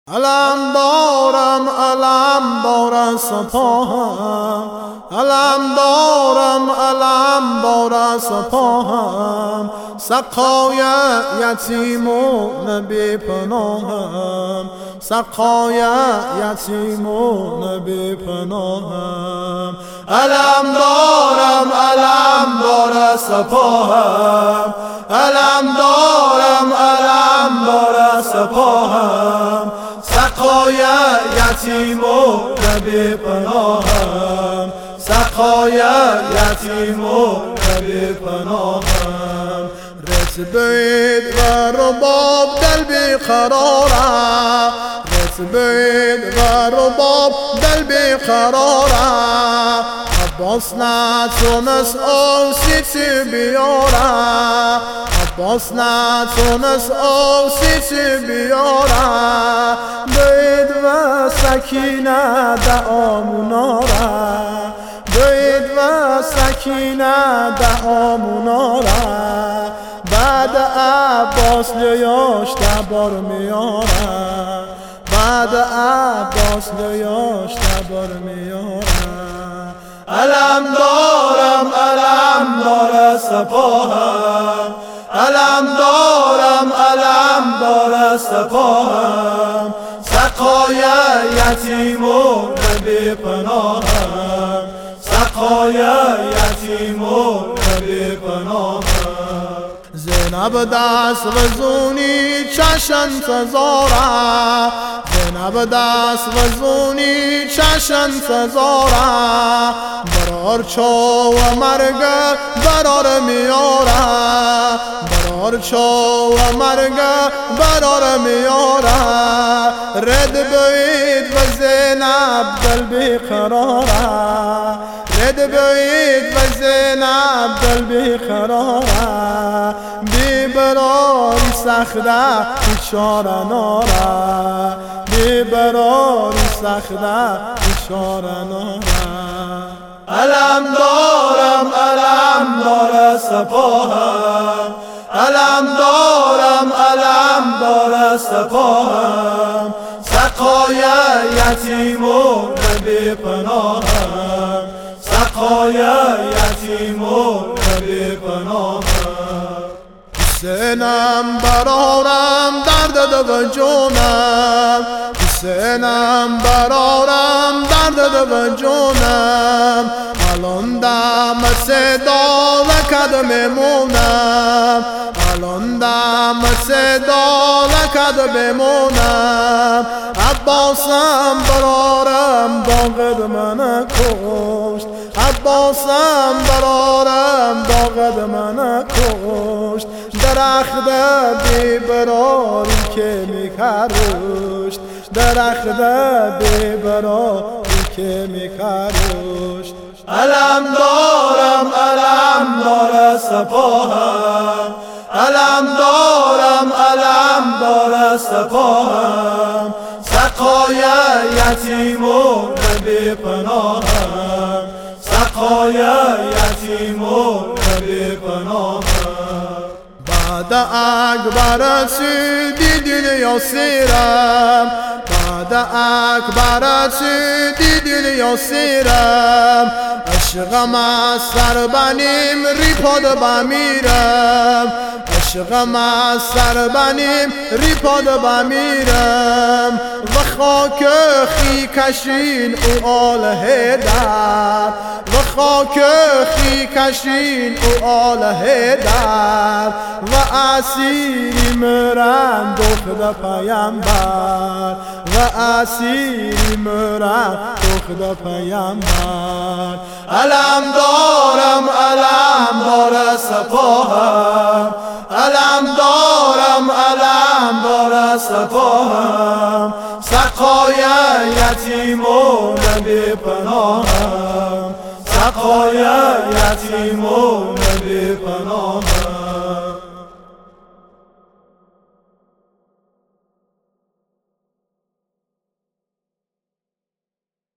علم دارم علم دارد سپاهم، علم دارم علم دارد سپاهم، سقای یتیمون بی پناهم، سقای یتیمون بی پناهم. علم دارم علم دارد سپاهم، علم دارم علم دارد سپاهم، سقای یتیمون بی پناهم، سقای یتیمون بی پناهم. رتبید و رباب دل بی قراره، رتبید و رباب دل بی قراره، عباس نتونست آسیتی بیاره، عباس نتونست آسیتی بیاره، بید و سکینه دعاموناره، بید و سکینه دعاموناره، بعد عباس لیاش تبار میاره، بعد عباس لیاش تبار میاره. علم دارم علم دارد سپاهم، علم دارم علم دارد سپاهم، سقای یتیمون بی پناهم، سقای یتیمون بی پناهم. زینب دست وزونی چشم انتظاره، زینب دست وزونی چشم انتظاره، برار چو و مرگ برار میاره، برار چو و مرگ برار میاره، رد بید و زینب دل بی قراره، رد بید و زینب دل بی قراره، بی براری سخته بیچاره ناره، بی براری سخته بیچاره ناره. علم دارم علم دارد سپاهم، علم دارم علم دارد سپاهم، سقای یتیمون بی پناهم، سقای یتیمون بی پناهم. حسینم برارم درد دو جونم، حسینم برارم درد دو جونم، الان دم صدا لکد میمونم، الان دم صدا لکد میمونم، عباسم برارم داغد من کشت، عباسم برارم داغد من کشت، درخت بی براری که میکرشت، درخت بی براری که میکرشت. علم دارم علم دارد سپاهم، علم دارم علم دارد سپاهم، سقای یتیمون بی پناهم، سقای یتیمون بی پناهم. بعد اکبر دیدی یاسیرم، بعد اکبر دیدی یاسیرم، عشقم از سر بنیم ریپاد بمیرم، عشقم از سر بنیم ریپاد بمیرم، و خاک خی کشین او آل هیدر، و خاک خی کشین او آل هیدر، و اسیری مرن دختر پیامبر، و اسیری مرن دختر پیامبر. علم دارم علم دارد سپاهم، علم دارم علم دارد سپاهم، سقای یتیمون بی پناهم، سقای یتیمون